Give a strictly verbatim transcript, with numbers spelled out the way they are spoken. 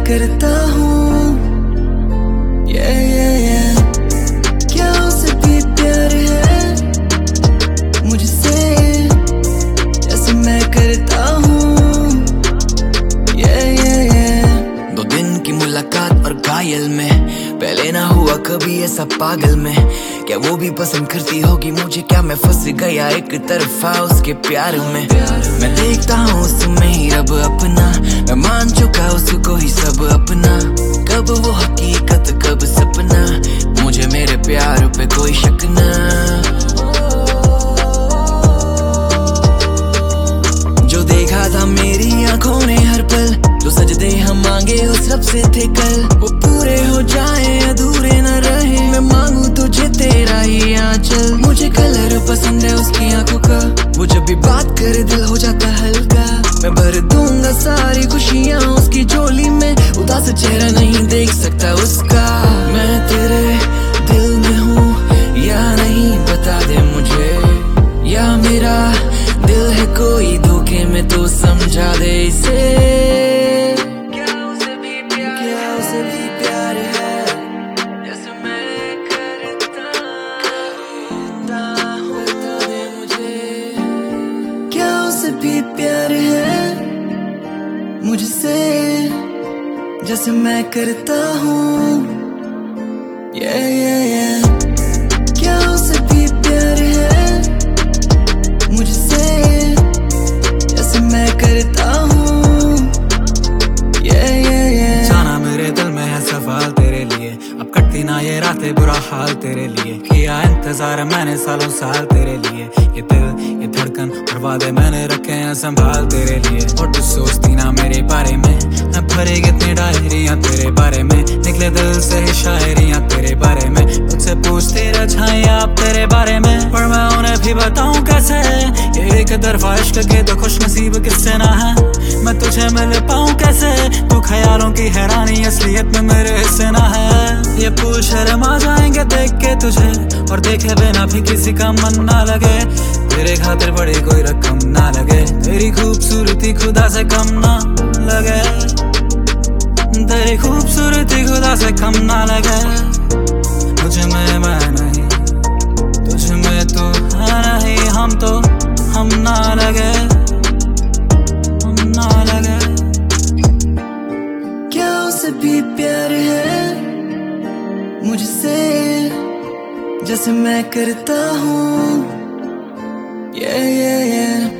करता हूँ, ये ये ये क्या उसे भी प्यार है मुझसे जैसे मैं करता हूँ, ये ये ये दो दिन की मुलाकात और घायल में पहले ना हुआ कभी ऐसा पागल में। क्या वो भी पसंद करती होगी मुझे, क्या मैं फंस गया एक तरफा उसके प्यार में। मैं देखता हूँ उसमें ही रब अपना, मैं मान चुका उसको ही सब अपना। कब वो हकीकत कब सपना, मुझे मेरे प्यार पे कोई शक ना। जो देखा था मेरी आंखों ने हर पल, जो सजदे हम मांगे उस रब से थे कल, वो पूरे हो जाए अधूरे न रहे। मैं मांगू तुझे तेरा ही आंचल, मुझे कलर पसंद है उसकी आंखों का, वो जब भी बात करे दिल हो जाता हल्का। मैं भर दूंगा सारी खुशियाँ उसकी झोली में, उदास चेहरा नहीं देख सकता उसका। मैं तेरे दिल में हूँ या नहीं बता दे मुझे, या मेरा दिल है कोई धोखे में तो समझा दे इसे। क्या उसे भी प्यार, क्या उसे भी प्यार है जैसे मैं करता हूँ, बता दे मुझे। क्या उसे भी प्यार है मुझसे जैसे मैं करता हूँ, ये ये ये क्या उसे भी प्यार है मुझसे जैसे मैं करता हूँ, ये ये ये जाना मेरे दिल में है सवाल तेरे लिए, अब कटती ना ये रातें बुरा हाल तेरे लिए। किया इंतजार मैंने सालों साल तेरे लिए, ये दिल ये धड़कन और वादे मैंने रखे हैं संभाल तेरे लिए। और तू सोचती ना मेरे बारे में, मैं भरे कितनी डायरियां तेरे बारे में, निकले दिल से ही शायरियां तेरे बारे में। तुझसे पूछती रह जाएं आप तेरे बारे में, पर मैं उन्हें भी बताऊं कैसे। ये एक तरफा इश्क के तो खुश नसीब किससे ना है, मैं तुझे मिल पाऊं कैसे। तू ख्यालों की हैरानी असलियत में मेरे हिस्से ना है। ये फूल शर्मा जाएंगे देख के तुझे, और देखे बिना भी किसी का मन ना लगे। तेरे खातिर बड़ी कोई रकम ना लगे, तेरी खूबसूरती खुदा से कम ना लगे, तेरी खूबसूरती खुदा से कम ना लगे। मुझ में मैं नहीं, तुझ में तो है नहीं, हम तो हम ना लगे, हम ना लगे। क्या उसे भी प्यार है मुझसे जैसे मैं करता हूँ, ये ये ये